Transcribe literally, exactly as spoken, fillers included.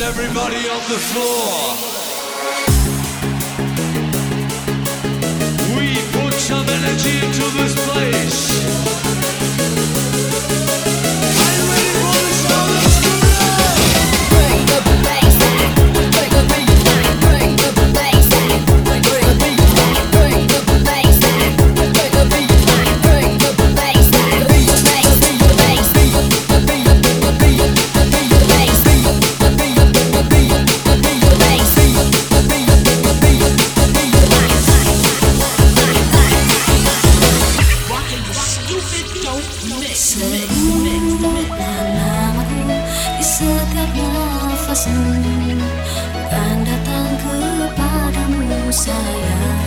Everybody on the floor. We put some energy into this place. Are you ready for the show? Let's go! Bring the bass back, bring the beat back, bring the bass back, bring the beat back, bring the bass back, bring the beat back, bring the bass back, the beat, the bass, the bass, the beat, the beat, the beat, the beat, the bass, the beat, the beat, the beat, the bass, the beat, the beat, the beat, the beat, the bass. Rockin' the stupid dope mix. Namaku di setiap nafasmu, bukan datang kepadamu sayang.